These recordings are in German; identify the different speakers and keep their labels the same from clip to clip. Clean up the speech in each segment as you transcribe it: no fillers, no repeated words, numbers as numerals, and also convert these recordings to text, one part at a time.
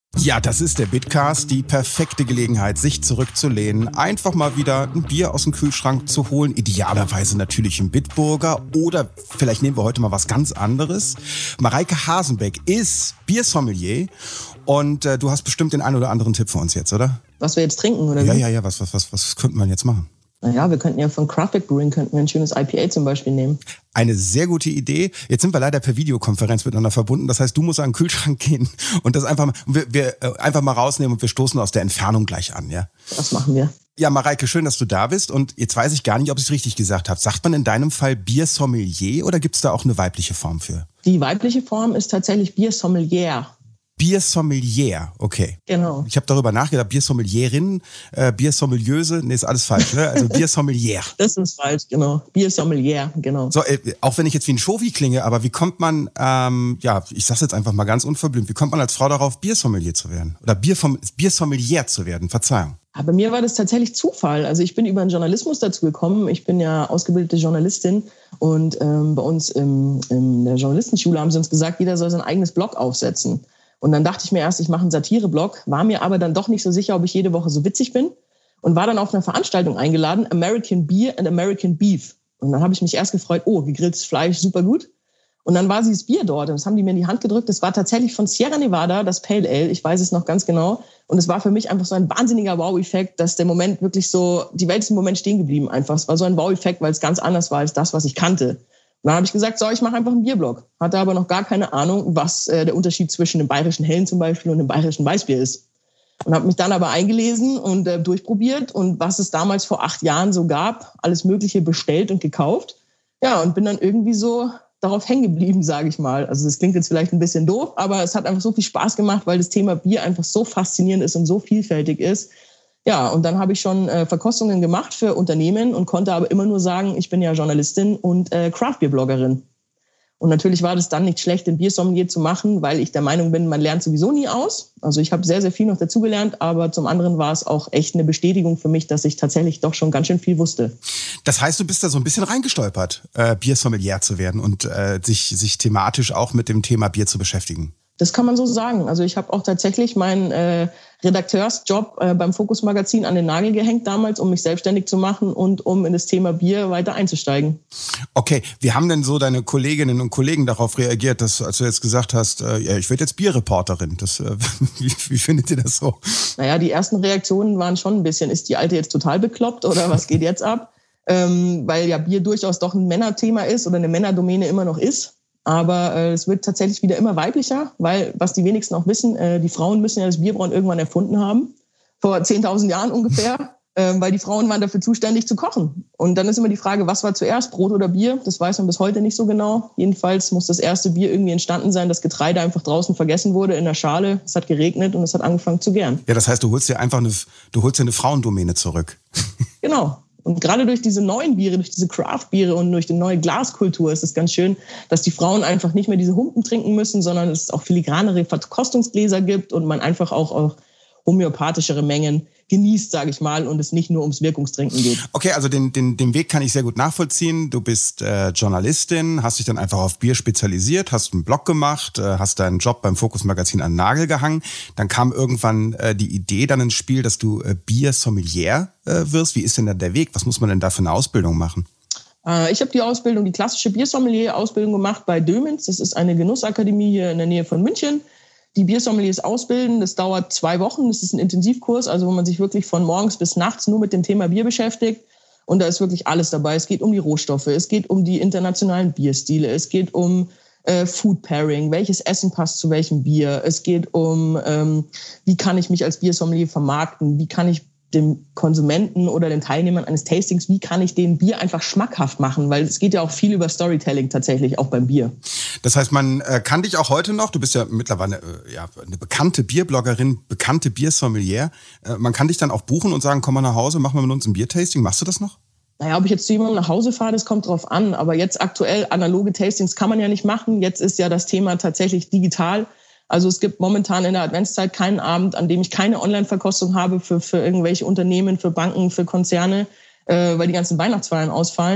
Speaker 1: Ja, das ist der Bitcast, die perfekte Gelegenheit, sich zurückzulehnen, einfach mal wieder ein Bier aus dem Kühlschrank zu holen, idealerweise natürlich ein Bitburger oder vielleicht nehmen wir heute mal was ganz anderes. Mareike Hasenbeck ist Biersommelier und du hast bestimmt den einen oder anderen Tipp für uns jetzt, oder?
Speaker 2: Was wir jetzt trinken, oder?
Speaker 1: Ja, was könnte man jetzt machen?
Speaker 2: Naja, wir könnten ja von Craft Brewing ein schönes IPA zum Beispiel nehmen.
Speaker 1: Eine sehr gute Idee. Jetzt sind wir leider per Videokonferenz miteinander verbunden. Das heißt, du musst an den Kühlschrank gehen und das einfach mal rausnehmen und wir stoßen aus der Entfernung gleich an, ja?
Speaker 2: Das machen wir.
Speaker 1: Ja, Mareike, schön, dass du da bist. Und jetzt weiß ich gar nicht, ob ich es richtig gesagt habe. Sagt man in deinem Fall Biersommelier oder gibt es da auch eine weibliche Form für?
Speaker 2: Die weibliche Form ist tatsächlich Biersommelier.
Speaker 1: Biersommelier, okay.
Speaker 2: Genau.
Speaker 1: Ich habe darüber nachgedacht, Biersommelierinnen, Biersommelieuse, nee, ist alles falsch, ne? Also Biersommelier.
Speaker 2: Das ist falsch, genau. Biersommelier, genau.
Speaker 1: So, auch wenn ich jetzt wie ein Schovi klinge, aber wie kommt man, ich sag's jetzt einfach mal ganz unverblümt, wie kommt man als Frau darauf, Biersommelier zu werden? Oder Biersommelier zu werden, Verzeihung.
Speaker 2: Aber bei mir war das tatsächlich Zufall. Also ich bin über den Journalismus dazu gekommen. Ich bin ja ausgebildete Journalistin und bei uns in der Journalistenschule haben sie uns gesagt, jeder soll sein eigenes Blog aufsetzen. Und dann dachte ich mir erst, ich mache einen Satire-Blog, war mir aber dann doch nicht so sicher, ob ich jede Woche so witzig bin und war dann auf einer Veranstaltung eingeladen, American Beer and American Beef. Und dann habe ich mich erst gefreut, gegrilltes Fleisch, super gut. Und dann war dieses Bier dort und das haben die mir in die Hand gedrückt. Das war tatsächlich von Sierra Nevada, das Pale Ale, ich weiß es noch ganz genau. Und es war für mich einfach so ein wahnsinniger Wow-Effekt, dass der Moment wirklich so, die Welt ist im Moment stehen geblieben einfach. Es war so ein Wow-Effekt, weil es ganz anders war als das, was ich kannte. Und dann habe ich gesagt, ich mache einfach einen Bierblog. Hatte aber noch gar keine Ahnung, was der Unterschied zwischen dem bayerischen Hellen zum Beispiel und dem bayerischen Weißbier ist. Und habe mich dann aber eingelesen und durchprobiert und was es damals vor 8 Jahren so gab, alles Mögliche bestellt und gekauft. Ja, und bin dann irgendwie so darauf hängen geblieben, sage ich mal. Also das klingt jetzt vielleicht ein bisschen doof, aber es hat einfach so viel Spaß gemacht, weil das Thema Bier einfach so faszinierend ist und so vielfältig ist. Ja, und dann habe ich schon Verkostungen gemacht für Unternehmen und konnte aber immer nur sagen, ich bin ja Journalistin und Craft-Bier-Bloggerin. Und natürlich war das dann nicht schlecht, den Biersommelier zu machen, weil ich der Meinung bin, man lernt sowieso nie aus. Also ich habe sehr, sehr viel noch dazugelernt, aber zum anderen war es auch echt eine Bestätigung für mich, dass ich tatsächlich doch schon ganz schön viel wusste.
Speaker 1: Das heißt, du bist da so ein bisschen reingestolpert, Biersommelier zu werden und sich thematisch auch mit dem Thema Bier zu beschäftigen.
Speaker 2: Das kann man so sagen. Also ich habe auch tatsächlich meinen Redakteursjob beim Fokus Magazin an den Nagel gehängt damals, um mich selbstständig zu machen und um in das Thema Bier weiter einzusteigen. Okay,
Speaker 1: wie haben denn so deine Kolleginnen und Kollegen darauf reagiert, dass, als du jetzt gesagt hast, ich werde jetzt Bierreporterin? Wie findet ihr das so?
Speaker 2: Naja, die ersten Reaktionen waren schon ein bisschen, ist die Alte jetzt total bekloppt oder was geht jetzt ab? Weil ja Bier durchaus doch ein Männerthema ist oder eine Männerdomäne immer noch ist. Aber es wird tatsächlich wieder immer weiblicher, weil, was die wenigsten auch wissen, die Frauen müssen ja das Bierbrauen irgendwann erfunden haben, vor 10.000 Jahren ungefähr, weil die Frauen waren dafür zuständig zu kochen. Und dann ist immer die Frage, was war zuerst, Brot oder Bier? Das weiß man bis heute nicht so genau. Jedenfalls muss das erste Bier irgendwie entstanden sein, das Getreide einfach draußen vergessen wurde in der Schale. Es hat geregnet und es hat angefangen zu gären.
Speaker 1: Ja, das heißt, du holst dir eine Frauendomäne zurück.
Speaker 2: Genau. Und gerade durch diese neuen Biere, durch diese Craft-Biere und durch die neue Glaskultur ist es ganz schön, dass die Frauen einfach nicht mehr diese Humpen trinken müssen, sondern es auch filigranere Verkostungsgläser gibt und man einfach auch homöopathischere Mengen genießt, sage ich mal, und es nicht nur ums Wirkungstrinken geht.
Speaker 1: Okay, also den Weg kann ich sehr gut nachvollziehen. Du bist Journalistin, hast dich dann einfach auf Bier spezialisiert, hast einen Blog gemacht, hast deinen Job beim Fokus Magazin an den Nagel gehangen. Dann kam irgendwann die Idee dann ins Spiel, dass du Biersommelier wirst. Wie ist denn da der Weg? Was muss man denn da für eine Ausbildung machen?
Speaker 2: Ich habe die klassische Biersommelier-Ausbildung gemacht bei Dömens. Das ist eine Genussakademie hier in der Nähe von München. Die Biersommeliers ausbilden, das dauert 2 Wochen, das ist ein Intensivkurs, also wo man sich wirklich von morgens bis nachts nur mit dem Thema Bier beschäftigt. Und da ist wirklich alles dabei. Es geht um die Rohstoffe, es geht um die internationalen Bierstile, es geht um Food Pairing, welches Essen passt zu welchem Bier. Es geht um, wie kann ich mich als Biersommelier vermarkten, wie kann ich dem Konsumenten oder den Teilnehmern eines Tastings, wie kann ich dem Bier einfach schmackhaft machen? Weil es geht ja auch viel über Storytelling tatsächlich, auch beim Bier.
Speaker 1: Das heißt, man kann dich auch heute noch, du bist ja mittlerweile eine bekannte Bierbloggerin, bekannte Biersommelier, man kann dich dann auch buchen und sagen, komm mal nach Hause, machen wir mit uns ein Biertasting. Machst du das noch?
Speaker 2: Naja, ob ich jetzt zu jemandem nach Hause fahre, das kommt drauf an. Aber jetzt aktuell analoge Tastings kann man ja nicht machen. Jetzt ist ja das Thema tatsächlich digital. Also es gibt momentan in der Adventszeit keinen Abend, an dem ich keine Online-Verkostung habe für irgendwelche Unternehmen, für Banken, für Konzerne, weil die ganzen Weihnachtsfeiern ausfallen.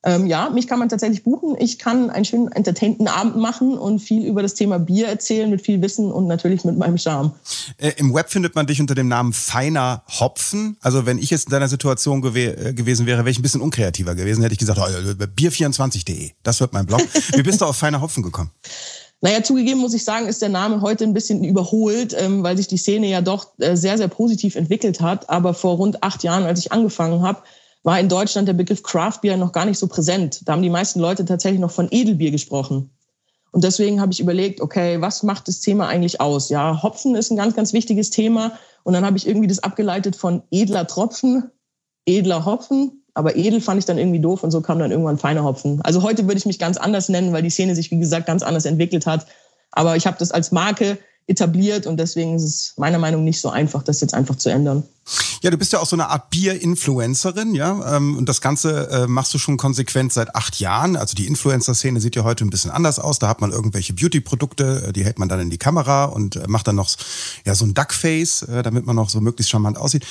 Speaker 2: Ja, mich kann man tatsächlich buchen. Ich kann einen schönen entertainten Abend machen und viel über das Thema Bier erzählen, mit viel Wissen und natürlich mit meinem Charme.
Speaker 1: Im Web findet man dich unter dem Namen Feiner Hopfen. Also wenn ich jetzt in deiner Situation gewesen wäre, wäre ich ein bisschen unkreativer gewesen. Hätte ich gesagt, bier24.de, das wird mein Blog. Wie bist du auf Feiner Hopfen gekommen?
Speaker 2: Naja, zugegeben muss ich sagen, ist der Name heute ein bisschen überholt, weil sich die Szene ja doch sehr, sehr positiv entwickelt hat. Aber vor rund 8 Jahren, als ich angefangen habe, war in Deutschland der Begriff Craft Beer noch gar nicht so präsent. Da haben die meisten Leute tatsächlich noch von Edelbier gesprochen. Und deswegen habe ich überlegt, okay, was macht das Thema eigentlich aus? Ja, Hopfen ist ein ganz, ganz wichtiges Thema. Und dann habe ich irgendwie das abgeleitet von edler Tropfen, edler Hopfen. Aber edel fand ich dann irgendwie doof und so kam dann irgendwann feiner Hopfen. Also heute würde ich mich ganz anders nennen, weil die Szene sich, wie gesagt, ganz anders entwickelt hat. Aber ich habe das als Marke etabliert und deswegen ist es meiner Meinung nach nicht so einfach, das jetzt einfach zu ändern.
Speaker 1: Ja, du bist ja auch so eine Art Bier-Influencerin, ja, und das Ganze machst du schon konsequent seit 8 Jahren. Also die Influencer-Szene sieht ja heute ein bisschen anders aus. Da hat man irgendwelche Beauty-Produkte, die hält man dann in die Kamera und macht dann noch ja so ein Duckface, damit man noch so möglichst charmant aussieht.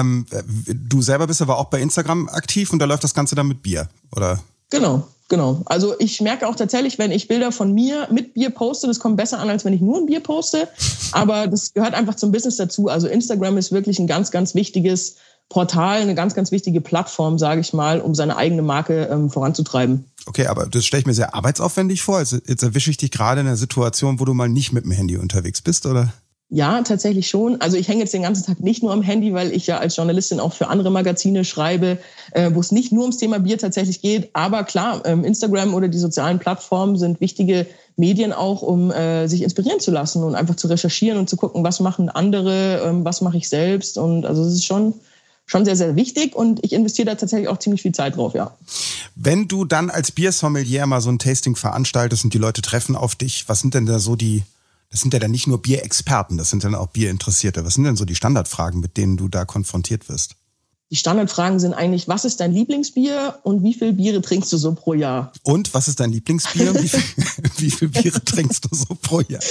Speaker 1: Du selber bist aber auch bei Instagram aktiv und da läuft das Ganze dann mit Bier, oder?
Speaker 2: Genau. Also ich merke auch tatsächlich, wenn ich Bilder von mir mit Bier poste, das kommt besser an, als wenn ich nur ein Bier poste. Aber das gehört einfach zum Business dazu. Also Instagram ist wirklich ein ganz, ganz wichtiges Portal, eine ganz, ganz wichtige Plattform, sage ich mal, um seine eigene Marke voranzutreiben. Okay, aber das stelle ich mir sehr arbeitsaufwendig vor. Also jetzt erwische ich dich gerade in einer Situation, wo du mal nicht mit dem Handy unterwegs bist, oder? Ja, tatsächlich schon. Also ich hänge jetzt den ganzen Tag nicht nur am Handy, weil ich ja als Journalistin auch für andere Magazine schreibe, wo es nicht nur ums Thema Bier tatsächlich geht. Aber klar, Instagram oder die sozialen Plattformen sind wichtige Medien auch, um sich inspirieren zu lassen und einfach zu recherchieren und zu gucken, was machen andere, was mache ich selbst. Und also es ist schon sehr, sehr wichtig und ich investiere da tatsächlich auch ziemlich viel Zeit drauf, ja. Wenn du dann als Biersommelier mal so ein Tasting veranstaltest und die Leute treffen auf dich, was sind denn da so das sind ja dann nicht nur Bierexperten, das sind dann auch Bierinteressierte. Was sind denn so die Standardfragen, mit denen du da konfrontiert wirst? Die Standardfragen sind eigentlich, was ist dein Lieblingsbier und wie viele Biere trinkst du so pro Jahr? Und was ist dein Lieblingsbier? Wie viele Biere trinkst du so pro Jahr?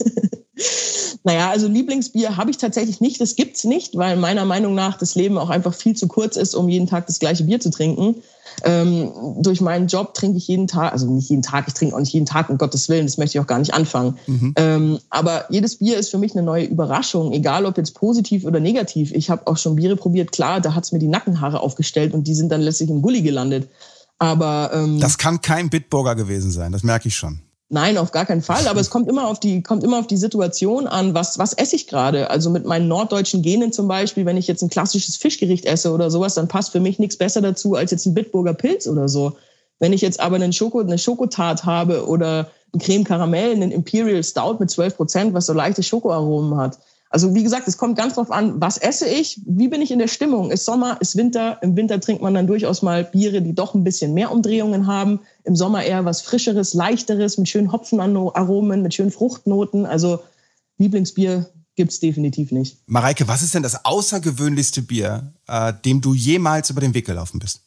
Speaker 2: Naja, also Lieblingsbier habe ich tatsächlich nicht. Das gibt's nicht, weil meiner Meinung nach das Leben auch einfach viel zu kurz ist, um jeden Tag das gleiche Bier zu trinken. Durch meinen Job trinke ich jeden Tag, also nicht jeden Tag, ich trinke auch nicht jeden Tag, um Gottes Willen, das möchte ich auch gar nicht anfangen. Aber jedes Bier ist für mich eine neue Überraschung, egal ob jetzt positiv oder negativ. Ich habe auch schon Biere probiert, klar, da hat's mir die Nackenhaare aufgestellt und die sind dann letztlich im Gully gelandet. Aber das kann kein Bitburger gewesen sein, das merke ich schon. Nein, auf gar keinen Fall. Aber es kommt immer auf die Situation an, was esse ich gerade. Also mit meinen norddeutschen Genen zum Beispiel, wenn ich jetzt ein klassisches Fischgericht esse oder sowas, dann passt für mich nichts besser dazu als jetzt ein Bitburger Pilz oder so. Wenn ich jetzt aber eine Schokotart habe oder ein Creme Karamell, einen Imperial Stout mit 12%, was so leichte Schokoaromen hat. Also wie gesagt, es kommt ganz drauf an, was esse ich, wie bin ich in der Stimmung. Ist Sommer, ist Winter. Im Winter trinkt man dann durchaus mal Biere, die doch ein bisschen mehr Umdrehungen haben. Im Sommer eher was Frischeres, Leichteres, mit schönen Hopfenaromen, mit schönen Fruchtnoten. Also Lieblingsbier gibt's definitiv nicht. Mareike, was ist denn das außergewöhnlichste Bier, dem du jemals über den Weg gelaufen bist?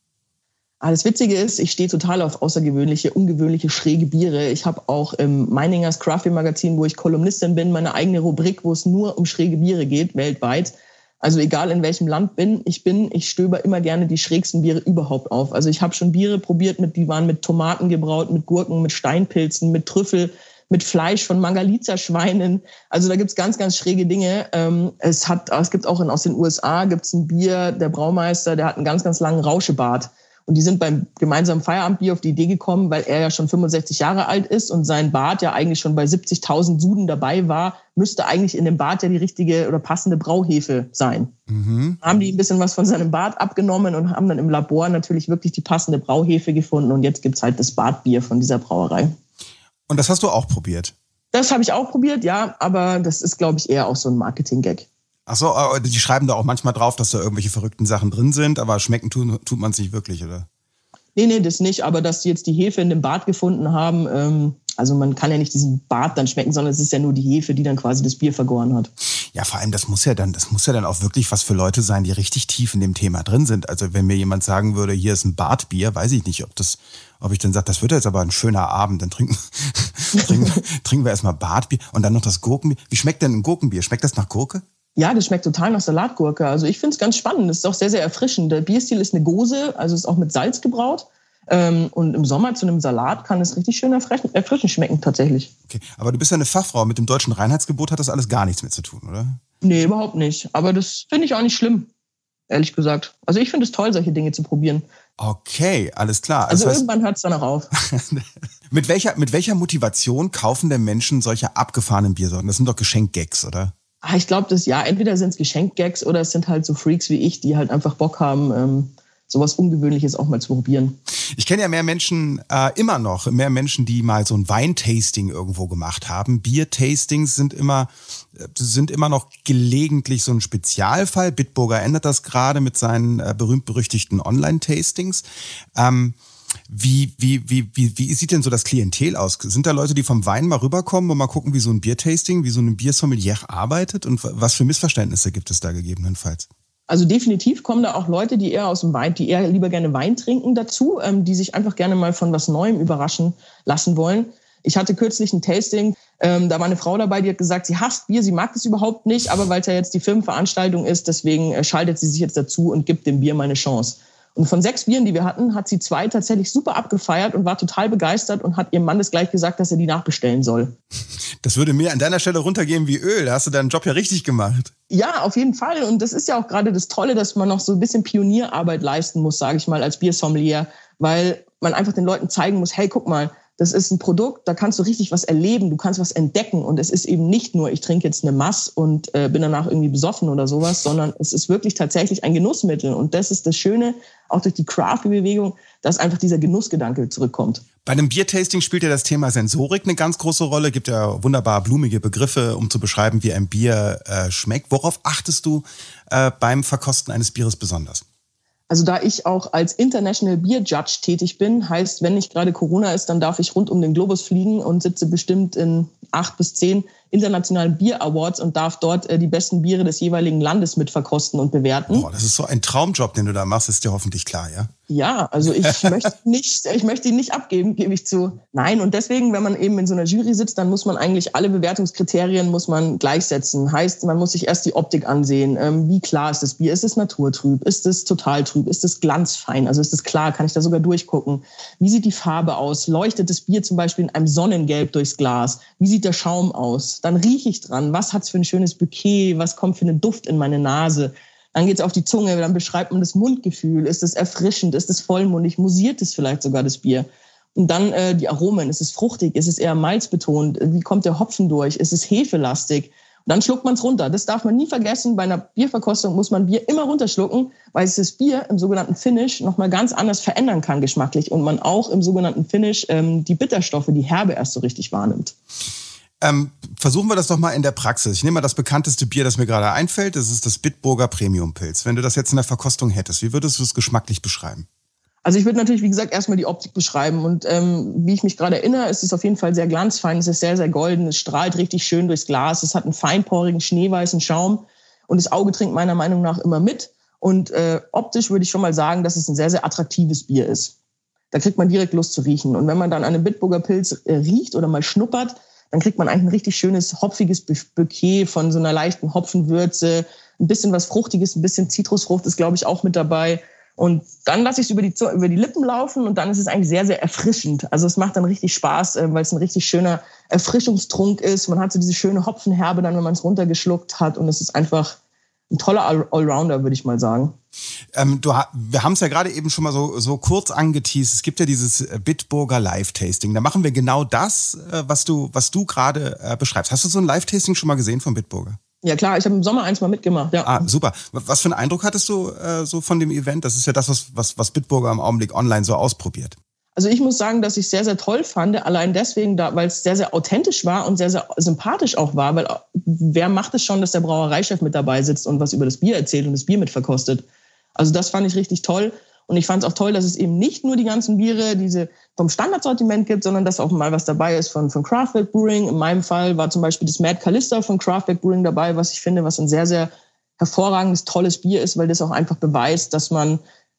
Speaker 2: Das Witzige ist, ich stehe total auf außergewöhnliche, ungewöhnliche, schräge Biere. Ich habe auch im Meiningers Craft Beer Magazin, wo ich Kolumnistin bin, meine eigene Rubrik, wo es nur um schräge Biere geht, weltweit. Also egal in welchem Land ich stöber immer gerne die schrägsten Biere überhaupt auf. Also ich habe schon Biere probiert, die waren mit Tomaten gebraut, mit Gurken, mit Steinpilzen, mit Trüffel, mit Fleisch von Mangalitza-Schweinen. Also da gibt's ganz, ganz schräge Dinge. Es gibt auch aus den USA gibt's ein Bier, der Braumeister, der hat einen ganz, ganz langen Rauschebart. Und die sind beim gemeinsamen Feierabendbier auf die Idee gekommen, weil er ja schon 65 Jahre alt ist und sein Bart ja eigentlich schon bei 70.000 Suden dabei war, müsste eigentlich in dem Bart ja die richtige oder passende Brauhefe sein. Haben die ein bisschen was von seinem Bart abgenommen und haben dann im Labor natürlich wirklich die passende Brauhefe gefunden. Und jetzt gibt's halt das Bartbier von dieser Brauerei. Und das hast du auch probiert? Das habe ich auch probiert, ja. Aber das ist, glaube ich, eher auch so ein Marketing-Gag. Ach so, die schreiben da auch manchmal drauf, dass da irgendwelche verrückten Sachen drin sind, aber schmecken tut man es nicht wirklich, oder? Nee, das nicht, aber dass die jetzt die Hefe in dem Bad gefunden haben, also man kann ja nicht diesen Bad dann schmecken, sondern es ist ja nur die Hefe, die dann quasi das Bier vergoren hat. Ja, vor allem, das muss ja dann auch wirklich was für Leute sein, die richtig tief in dem Thema drin sind. Also wenn mir jemand sagen würde, hier ist ein Badbier, weiß ich nicht, ob ich dann sage, das wird jetzt aber ein schöner Abend, dann trinken wir erstmal Badbier und dann noch das Gurkenbier. Wie schmeckt denn ein Gurkenbier? Schmeckt das nach Gurke? Ja, das schmeckt total nach Salatgurke. Also ich finde es ganz spannend. Das ist auch sehr, sehr erfrischend. Der Bierstil ist eine Gose, also ist auch mit Salz gebraut. Und im Sommer zu einem Salat kann es richtig schön erfrischend schmecken tatsächlich.
Speaker 1: Okay, aber du bist ja eine Fachfrau. Mit dem deutschen Reinheitsgebot hat das alles gar nichts mehr zu tun, oder?
Speaker 2: Nee, überhaupt nicht. Aber das finde ich auch nicht schlimm, ehrlich gesagt. Also ich finde es toll, solche Dinge zu probieren.
Speaker 1: Okay, alles klar.
Speaker 2: Also irgendwann hört es dann auch auf.
Speaker 1: Mit welcher Motivation kaufen denn Menschen solche abgefahrenen Biersorten? Das sind doch Geschenkgags, oder?
Speaker 2: Ich glaube, entweder sind es Geschenkgags oder es sind halt so Freaks wie ich, die halt einfach Bock haben, sowas Ungewöhnliches auch mal zu probieren.
Speaker 1: Ich kenne ja mehr Menschen, die mal so ein Weintasting irgendwo gemacht haben. Biertastings sind immer noch gelegentlich so ein Spezialfall. Bitburger ändert das gerade mit seinen berühmt-berüchtigten Online-Tastings. Wie sieht denn so das Klientel aus? Sind da Leute, die vom Wein mal rüberkommen und mal gucken, wie so ein Biertasting, wie so ein Biersommelier arbeitet? Und was für Missverständnisse gibt es da gegebenenfalls?
Speaker 2: Also definitiv kommen da auch Leute, die eher lieber gerne Wein trinken dazu, die sich einfach gerne mal von was Neuem überraschen lassen wollen. Ich hatte kürzlich ein Tasting, da war eine Frau dabei, die hat gesagt, sie hasst Bier, sie mag es überhaupt nicht, aber weil es ja jetzt die Firmenveranstaltung ist, deswegen schaltet sie sich jetzt dazu und gibt dem Bier mal eine Chance. Und von 6 Bieren, die wir hatten, hat sie 2 tatsächlich super abgefeiert und war total begeistert und hat ihrem Mann das gleich gesagt, dass er die nachbestellen soll.
Speaker 1: Das würde mir an deiner Stelle runtergehen wie Öl. Da hast du deinen Job ja richtig gemacht.
Speaker 2: Ja, auf jeden Fall. Und das ist ja auch gerade das Tolle, dass man noch so ein bisschen Pionierarbeit leisten muss, sage ich mal, als Biersommelier, weil man einfach den Leuten zeigen muss, hey, guck mal, das ist ein Produkt, da kannst du richtig was erleben, du kannst was entdecken. Und es ist eben nicht nur, ich trinke jetzt eine Mass und bin danach irgendwie besoffen oder sowas, sondern es ist wirklich tatsächlich ein Genussmittel. Und das ist das Schöne, auch durch die Craft-Bewegung, dass einfach dieser Genussgedanke zurückkommt. Bei einem Biertasting spielt ja das Thema Sensorik eine ganz große Rolle. Gibt ja wunderbar blumige Begriffe, um zu beschreiben, wie ein Bier schmeckt. Worauf achtest du beim Verkosten eines Bieres besonders? Also da ich auch als International Beer Judge tätig bin, heißt, wenn nicht gerade Corona ist, dann darf ich rund um den Globus fliegen und sitze bestimmt in 8 bis 10 internationalen Bier Awards und darf dort die besten Biere des jeweiligen Landes mit verkosten und bewerten. Boah, das ist so ein Traumjob, den du da machst, ist dir hoffentlich klar, ja? Ja, also ich möchte ihn nicht abgeben, gebe ich zu. Nein, und deswegen, wenn man eben in so einer Jury sitzt, dann muss man eigentlich alle Bewertungskriterien gleichsetzen. Heißt, man muss sich erst die Optik ansehen. Wie klar ist das Bier? Ist es naturtrüb? Ist es total trüb? Ist es glanzfein? Also ist es klar? Kann ich da sogar durchgucken? Wie sieht die Farbe aus? Leuchtet das Bier zum Beispiel in einem Sonnengelb durchs Glas? Wie sieht der Schaum aus? Dann rieche ich dran. Was hat's für ein schönes Bouquet? Was kommt für einen Duft in meine Nase? Dann geht's auf die Zunge, dann beschreibt man das Mundgefühl. Ist es erfrischend? Ist es vollmundig? Musiert es vielleicht sogar das Bier? Und dann die Aromen. Ist es fruchtig? Ist es eher malzbetont? Wie kommt der Hopfen durch? Ist es hefelastig? Und dann schluckt man es runter. Das darf man nie vergessen. Bei einer Bierverkostung muss man Bier immer runterschlucken, weil es das Bier im sogenannten Finish nochmal ganz anders verändern kann geschmacklich. Und man auch im sogenannten Finish die Bitterstoffe, die Herbe erst so richtig wahrnimmt. Versuchen wir das doch mal in der Praxis. Ich nehme mal das bekannteste Bier, das mir gerade einfällt. Das ist das Bitburger Premium-Pilz. Wenn du das jetzt in der Verkostung hättest, wie würdest du es geschmacklich beschreiben? Also ich würde natürlich, wie gesagt, erstmal die Optik beschreiben. Und wie ich mich gerade erinnere, ist es auf jeden Fall sehr glanzfein. Es ist sehr, sehr golden. Es strahlt richtig schön durchs Glas. Es hat einen feinporigen, schneeweißen Schaum. Und das Auge trinkt meiner Meinung nach immer mit. Und optisch würde ich schon mal sagen, dass es ein sehr, sehr attraktives Bier ist. Da kriegt man direkt Lust zu riechen. Und wenn man dann einen Bitburger Pilz riecht oder mal schnuppert, dann kriegt man eigentlich ein richtig schönes, hopfiges Bouquet von so einer leichten Hopfenwürze. Ein bisschen was Fruchtiges, ein bisschen Zitrusfrucht ist, glaube ich, auch mit dabei. Und dann lasse ich es über die Lippen laufen und dann ist es eigentlich sehr, sehr erfrischend. Also es macht dann richtig Spaß, weil es ein richtig schöner Erfrischungstrunk ist. Man hat so diese schöne Hopfenherbe dann, wenn man es runtergeschluckt hat. Und es ist einfach ein toller Allrounder, würde ich mal sagen. Wir haben es ja gerade eben schon mal so kurz angeteast. Es gibt ja dieses Bitburger Live-Tasting. Da machen wir genau das, was du gerade beschreibst. Hast du so ein Live-Tasting schon mal gesehen von Bitburger? Ja klar, ich habe im Sommer eins mal mitgemacht. Ja. Ah, super. Was für einen Eindruck hattest du so von dem Event? Das ist ja das, was Bitburger im Augenblick online so ausprobiert. Also ich muss sagen, dass ich es sehr, sehr toll fand, allein deswegen, weil es sehr, sehr authentisch war und sehr, sehr sympathisch auch war, weil wer macht es schon, dass der Brauereichef mit dabei sitzt und was über das Bier erzählt und das Bier mitverkostet. Also das fand ich richtig toll und ich fand es auch toll, dass es eben nicht nur die ganzen Biere, diese vom Standardsortiment gibt, sondern dass auch mal was dabei ist von Kraftwerk Brewing. In meinem Fall war zum Beispiel das Mad Callista von Kraftwerk Brewing dabei, was ich finde, was ein sehr, sehr hervorragendes, tolles Bier ist, weil das auch einfach beweist, dass man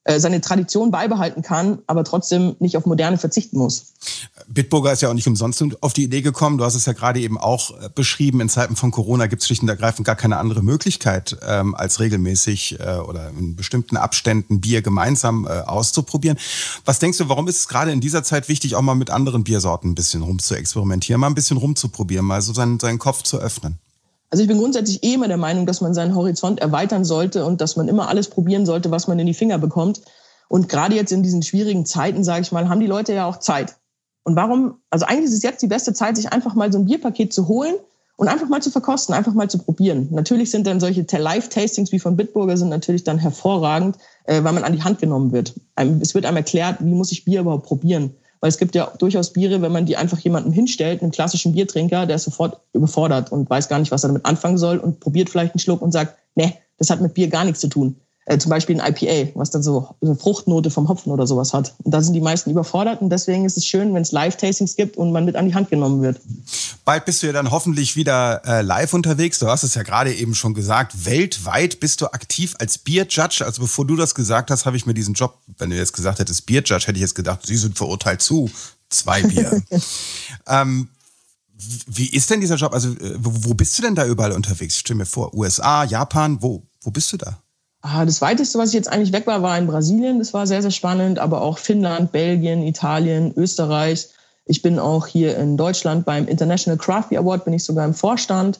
Speaker 2: seine Tradition beibehalten kann, aber trotzdem nicht auf Moderne verzichten muss.
Speaker 1: Bitburger ist ja auch nicht umsonst auf die Idee gekommen. Du hast es ja gerade eben auch beschrieben. In Zeiten von Corona gibt es schlicht und ergreifend gar keine andere Möglichkeit, als regelmäßig oder in bestimmten Abständen Bier gemeinsam auszuprobieren. Was denkst du, warum ist es gerade in dieser Zeit wichtig, auch mal mit anderen Biersorten ein bisschen rumzuexperimentieren, mal ein bisschen rumzuprobieren, mal so seinen Kopf zu öffnen?
Speaker 2: Also ich bin grundsätzlich immer der Meinung, dass man seinen Horizont erweitern sollte und dass man immer alles probieren sollte, was man in die Finger bekommt. Und gerade jetzt in diesen schwierigen Zeiten, sage ich mal, haben die Leute ja auch Zeit. Und warum? Also eigentlich ist es jetzt die beste Zeit, sich einfach mal so ein Bierpaket zu holen und einfach mal zu verkosten, einfach mal zu probieren. Natürlich sind dann solche Live-Tastings wie von Bitburger sind natürlich dann hervorragend, weil man an die Hand genommen wird. Es wird einem erklärt, wie muss ich Bier überhaupt probieren. Weil es gibt ja durchaus Biere, wenn man die einfach jemandem hinstellt, einen klassischen Biertrinker, der ist sofort überfordert und weiß gar nicht, was er damit anfangen soll und probiert vielleicht einen Schluck und sagt, nee, das hat mit Bier gar nichts zu tun. Zum Beispiel ein IPA, was dann so eine Fruchtnote vom Hopfen oder sowas hat. Und da sind die meisten überfordert und deswegen ist es schön, wenn es Live-Tastings gibt und man mit an die Hand genommen wird.
Speaker 1: Bald bist du ja dann hoffentlich wieder live unterwegs. Du hast es ja gerade eben schon gesagt, weltweit bist du aktiv als Bier-Judge. Also bevor du das gesagt hast, habe ich mir diesen Job, wenn du jetzt gesagt hättest Bier-Judge, hätte ich jetzt gedacht, Sie sind verurteilt zu 2 Bier. Wie ist denn dieser Job? Also wo bist du denn da überall unterwegs? Ich stelle mir vor, USA, Japan, wo bist du da?
Speaker 2: Das Weiteste, was ich jetzt eigentlich weg war in Brasilien. Das war sehr, sehr spannend. Aber auch Finnland, Belgien, Italien, Österreich. Ich bin auch hier in Deutschland beim International Craft Beer Award, bin ich sogar im Vorstand.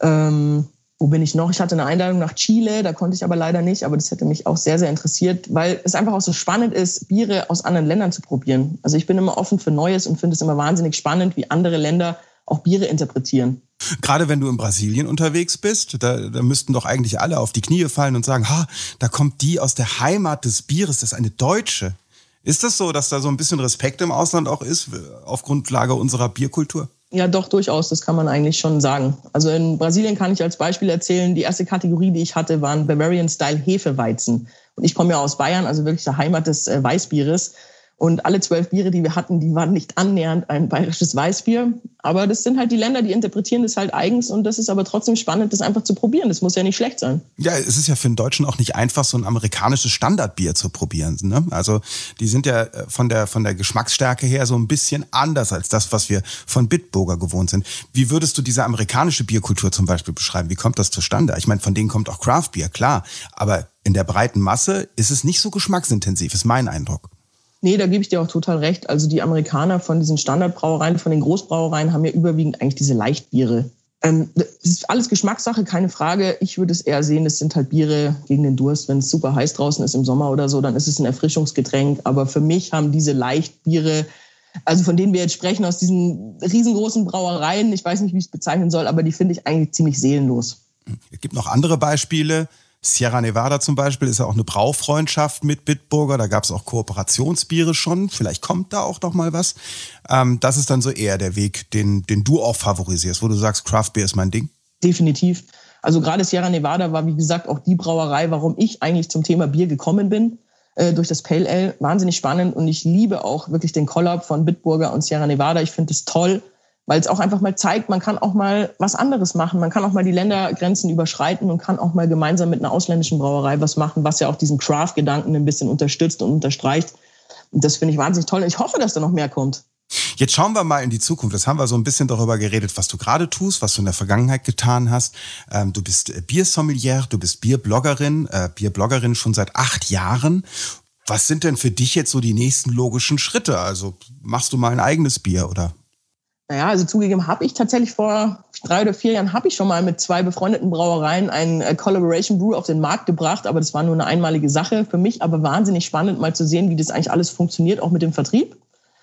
Speaker 2: Wo bin ich noch? Ich hatte eine Einladung nach Chile, da konnte ich aber leider nicht. Aber das hätte mich auch sehr, sehr interessiert, weil es einfach auch so spannend ist, Biere aus anderen Ländern zu probieren. Also ich bin immer offen für Neues und finde es immer wahnsinnig spannend, wie andere Länder auch Biere interpretieren.
Speaker 1: Gerade wenn du in Brasilien unterwegs bist, da müssten doch eigentlich alle auf die Knie fallen und sagen, da kommt die aus der Heimat des Bieres, das ist eine Deutsche. Ist das so, dass da so ein bisschen Respekt im Ausland auch ist, auf Grundlage unserer Bierkultur?
Speaker 2: Ja, doch, durchaus, das kann man eigentlich schon sagen. Also in Brasilien kann ich als Beispiel erzählen, die erste Kategorie, die ich hatte, waren Bavarian-Style Hefeweizen. Und ich komme ja aus Bayern, also wirklich der Heimat des Weißbieres. Und alle 12 Biere, die wir hatten, die waren nicht annähernd ein bayerisches Weißbier. Aber das sind halt die Länder, die interpretieren das halt eigens. Und das ist aber trotzdem spannend, das einfach zu probieren. Das muss ja nicht schlecht sein.
Speaker 1: Ja, es ist ja für einen Deutschen auch nicht einfach, so ein amerikanisches Standardbier zu probieren. Ne? Also die sind ja von der Geschmacksstärke her so ein bisschen anders als das, was wir von Bitburger gewohnt sind. Wie würdest du diese amerikanische Bierkultur zum Beispiel beschreiben? Wie kommt das zustande? Ich meine, von denen kommt auch Craft Beer, klar. Aber in der breiten Masse ist es nicht so geschmacksintensiv, ist mein Eindruck.
Speaker 2: Nee, da gebe ich dir auch total recht. Also die Amerikaner von diesen Standardbrauereien, von den Großbrauereien haben ja überwiegend eigentlich diese Leichtbiere. Das ist alles Geschmackssache, keine Frage. Ich würde es eher sehen, das sind halt Biere gegen den Durst. Wenn es super heiß draußen ist im Sommer oder so, dann ist es ein Erfrischungsgetränk. Aber für mich haben diese Leichtbiere, also von denen wir jetzt sprechen, aus diesen riesengroßen Brauereien, ich weiß nicht, wie ich es bezeichnen soll, aber die finde ich eigentlich ziemlich seelenlos.
Speaker 1: Es gibt noch andere Beispiele. Sierra Nevada zum Beispiel ist ja auch eine Braufreundschaft mit Bitburger. Da gab es auch Kooperationsbiere schon. Vielleicht kommt da auch noch mal was. Das ist dann so eher der Weg, den du auch favorisierst, wo du sagst, Craft Beer ist mein Ding.
Speaker 2: Definitiv. Also gerade Sierra Nevada war, wie gesagt, auch die Brauerei, warum ich eigentlich zum Thema Bier gekommen bin. Durch das Pale Ale. Wahnsinnig spannend. Und ich liebe auch wirklich den Collab von Bitburger und Sierra Nevada. Ich finde es toll, weil es auch einfach mal zeigt, man kann auch mal was anderes machen. Man kann auch mal die Ländergrenzen überschreiten und kann auch mal gemeinsam mit einer ausländischen Brauerei was machen, was ja auch diesen Craft-Gedanken ein bisschen unterstützt und unterstreicht. Und das finde ich wahnsinnig toll. Und ich hoffe, dass da noch mehr kommt.
Speaker 1: Jetzt schauen wir mal in die Zukunft. Jetzt haben wir so ein bisschen darüber geredet, was du gerade tust, was du in der Vergangenheit getan hast. Du bist Biersommelier, du bist Bierbloggerin schon seit 8 Jahren. Was sind denn für dich jetzt so die nächsten logischen Schritte? Also machst du mal ein eigenes Bier, oder?
Speaker 2: Naja, also zugegeben habe ich tatsächlich vor 3 oder 4 Jahren habe ich schon mal mit 2 befreundeten Brauereien ein Collaboration Brew auf den Markt gebracht, aber das war nur eine einmalige Sache. Für mich aber wahnsinnig spannend, mal zu sehen, wie das eigentlich alles funktioniert, auch mit dem Vertrieb.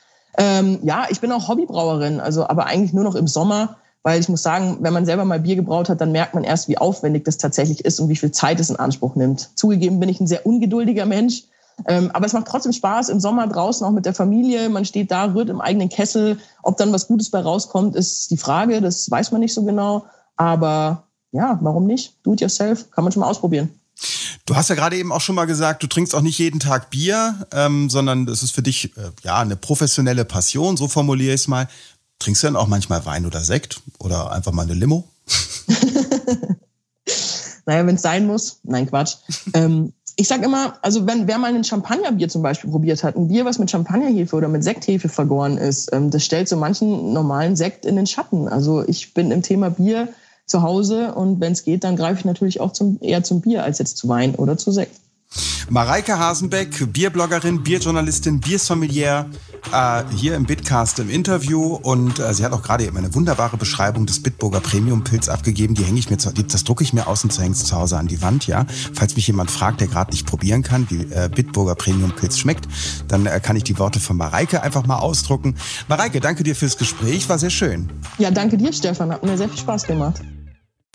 Speaker 2: Ja, ich bin auch Hobbybrauerin, also aber eigentlich nur noch im Sommer, weil ich muss sagen, wenn man selber mal Bier gebraut hat, dann merkt man erst, wie aufwendig das tatsächlich ist und wie viel Zeit es in Anspruch nimmt. Zugegeben bin ich ein sehr ungeduldiger Mensch. Aber es macht trotzdem Spaß im Sommer draußen auch mit der Familie. Man steht da, rührt im eigenen Kessel. Ob dann was Gutes bei rauskommt, ist die Frage. Das weiß man nicht so genau. Aber ja, warum nicht? Do it yourself. Kann man schon mal ausprobieren.
Speaker 1: Du hast ja gerade eben auch schon mal gesagt, du trinkst auch nicht jeden Tag Bier, sondern das ist für dich eine professionelle Passion. So formuliere ich es mal. Trinkst du dann auch manchmal Wein oder Sekt oder einfach mal eine Limo?
Speaker 2: Naja, wenn es sein muss. Nein, Quatsch. Ich sag immer, also wer mal ein Champagnerbier zum Beispiel probiert hat, ein Bier, was mit Champagnerhefe oder mit Sekthefe vergoren ist, das stellt so manchen normalen Sekt in den Schatten. Also ich bin im Thema Bier zu Hause und wenn es geht, dann greife ich natürlich auch eher zum Bier als jetzt zu Wein oder zu Sekt.
Speaker 1: Mareike Hasenbeck, Bierbloggerin, Bierjournalistin, Biersommelier, hier im Bitcast im Interview und sie hat auch gerade eben eine wunderbare Beschreibung des Bitburger Premium Pils abgegeben, die hänge ich mir das drucke ich mir aus und hänge es zu Hause an die Wand, ja. Falls mich jemand fragt, der gerade nicht probieren kann, wie Bitburger Premium Pils schmeckt, dann kann ich die Worte von Mareike einfach mal ausdrucken. Mareike, danke dir fürs Gespräch, war sehr schön.
Speaker 2: Ja, danke dir, Stefan, hat mir sehr viel Spaß gemacht.